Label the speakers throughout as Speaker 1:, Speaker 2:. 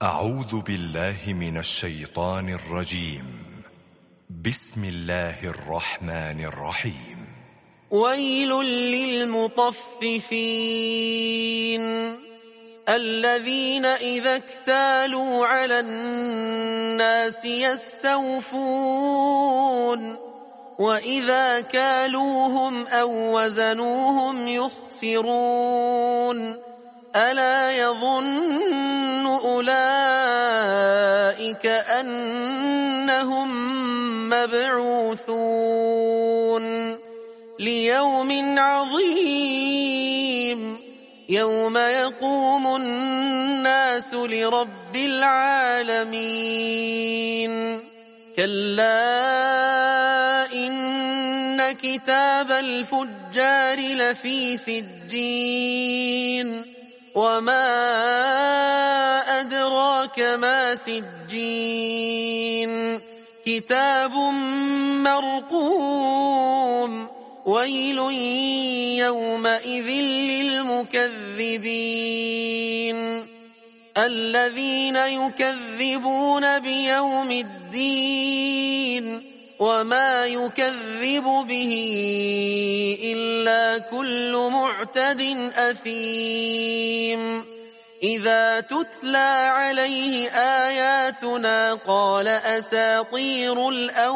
Speaker 1: أعوذ بالله من الشيطان الرجيم. بسم الله الرحمن الرحيم.
Speaker 2: ويل للمطففين الذين إذا اكتالوا على الناس يستوفون وإذا كالوهم أو وزنوهم يخسرون ألا يظن أولئك أنهم مبعوثون ليوم عظيم يوم يقوم الناس لرب العالمين كلا إن كتاب الفجار لفي سجين وما أدراك ما سجين كتاب مرقوم ويل يومئذ للمكذبين الذين يكذبون بيوم الدين وما يكذب به إلا كل معتد أثيم إذا تتلى عليه آياتنا قال أساطير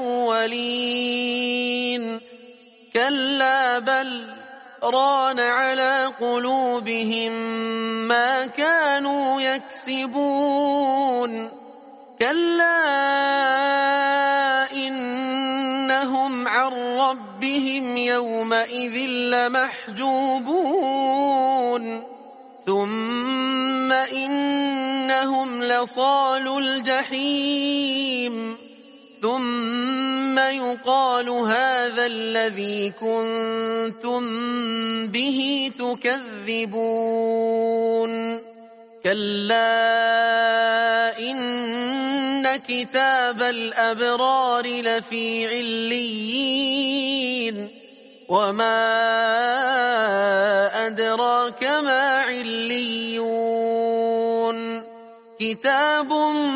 Speaker 2: الأولين كلا بل ران على قلوبهم ما كانوا يكسبون كلا إنهم عن ربهم يومئذ لمحجوبون ثم إنهم لصالو الجحيم ثم يقال هذا الذي كنتم به تكذبون كلا إن كتاب الأبرار لفي عليين وما أدراك ما عليون كتاب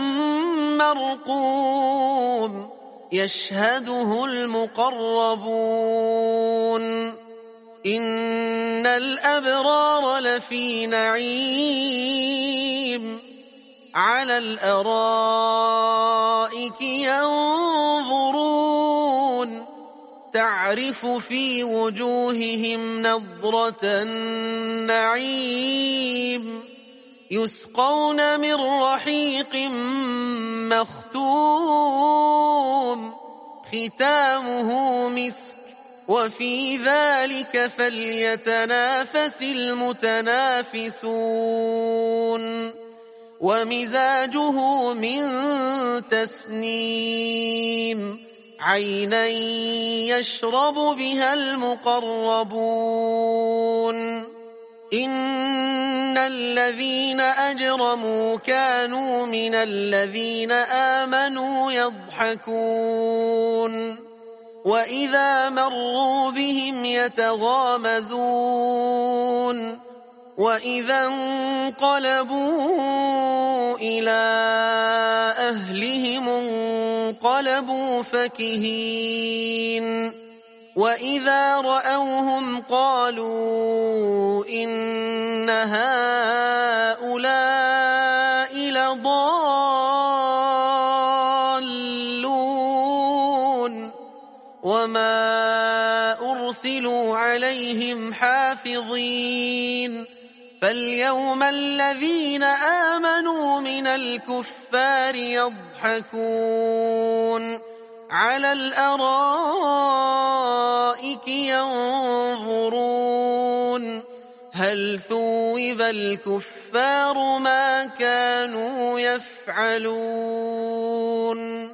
Speaker 2: مرقوم يشهده المقربون إن الأبرار لفي نعيم على الأرائك ينظرون تعرف في وجوههم نضرة النعيم يسقون من رحيق مختوم ختامه مسك وفي ذلك فليتنافس المتنافسون ومزاجه من تسنيم عينا يشرب بها المقربون إن الذين أجرموا كانوا من الذين آمنوا يضحكون وإذا مروا بهم يتغامزون وإذا انقلبوا إلى أهلهم انقلبوا فكهين وإذا رأوهم قالوا إن هؤلاء لضالون وما أرسلوا عليهم حافظين فاليوم الذين آمنوا من الكفار يضحكون على الأرائك ينظرون هل ثوب الكفار ما كانوا يفعلون